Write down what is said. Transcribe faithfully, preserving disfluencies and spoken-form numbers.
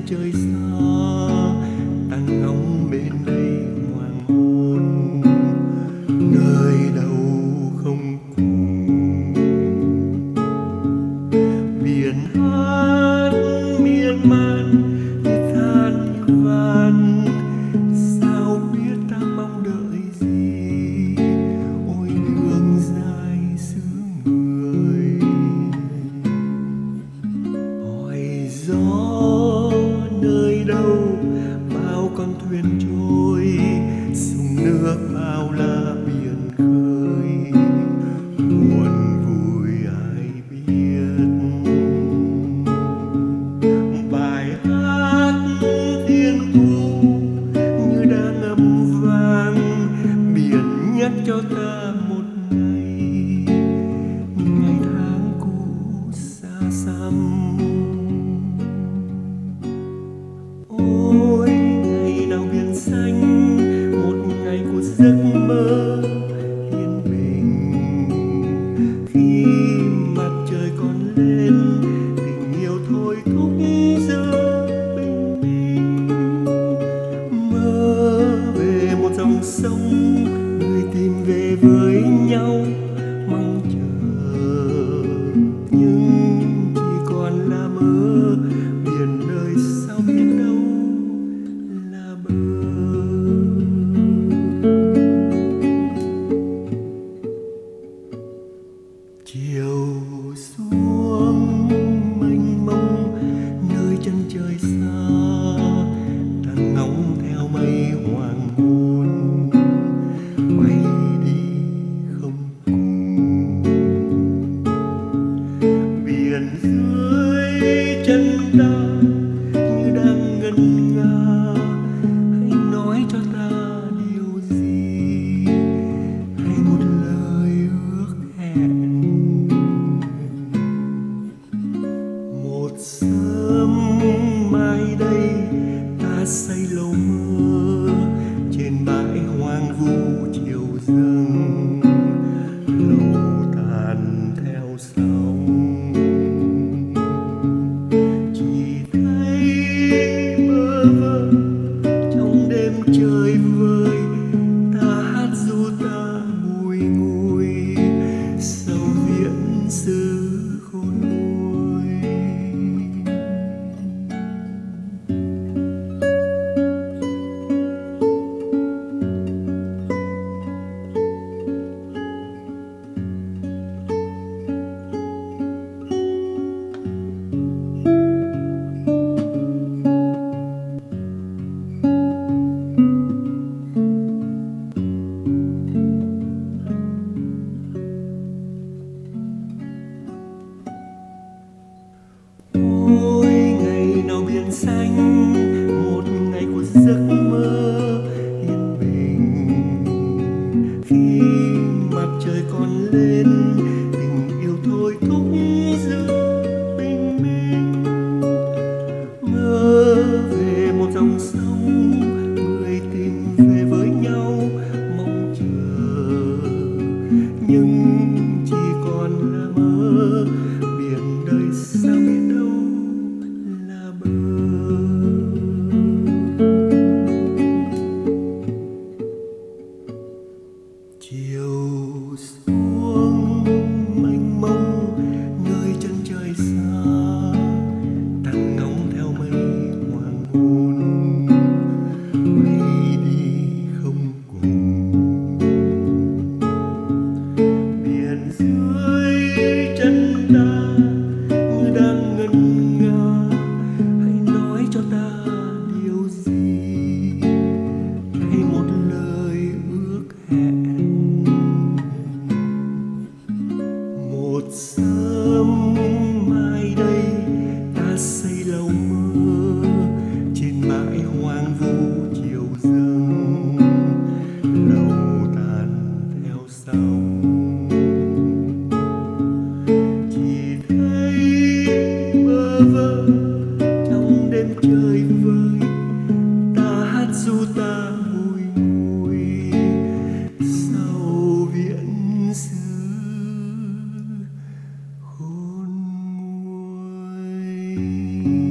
trời xa, ta ngóng bên đây hoàng hôn, nơi đâu không cùng. Biển hát miên man như than như van, sao biết ta mong đợi gì, ôi đường dài xứ người. Hỏi gió nơi đâu bao con thuyền trôi, sông nước bao la biển khơi, buồn vui ai biết. Bài hát thiên thu như đang ngâm vang, biển nhắc cho ta một ngày, ngày tháng cũ xa xăm. Ôi ngày nào biển xanh, một ngày của giấc mơ yên bình. Khi mặt trời còn lên, tình yêu thôi thúc giữa bình minh. Mơ về một dòng sông, người tìm về với nhau mong chờ, nhưng chỉ còn là mơ, biển đời sao biết đâu là bờ. Chiều xuống mênh mông nơi chân trời xa, ta ngóng theo mây hoàng hôn bay đi không cùng. Biển dưới chân ta như đang ngân nga, hãy nói cho ta điều gì, hay một lời ước hẹn. Một sớm mai đây ta xây lầu mơ trên bãi hoang vu chiều dâng, lầu tàn theo sóng. Chỉ thấy bơ vơ trong đêm trời vơi, ta hát ru ta bùi ngùi sầu viễn xứ khôn nguôi. Ôi ngày nào biển xanh, một ngày của giấc mơ yên bình. Khi mặt trời còn lên, tình yêu thôi thúc giữa bình minh. Mơ về một dòng sông, người tìm về với nhau mong chờ, nhưng chỉ còn là mơ, biển đời sao biết đâu là bờ. Chiều xuống mênh mông nơi chân trời xa, ta ngóng theo mây hoàng hôn bay đi không cùng. Biển dưới chân ta như đang ngân nga, hãy nói cho ta điều gì, hay một lời ước hẹn. Một sớm mai đây ta xây lầu mơ trên bãi hoang vu chiều dâng, lầu tàn theo sóng. Chỉ thấy bơ vơ trong đêm trời vơi, ta hát ru ta bùi ngùi sầu viễn xứ khôn nguôi.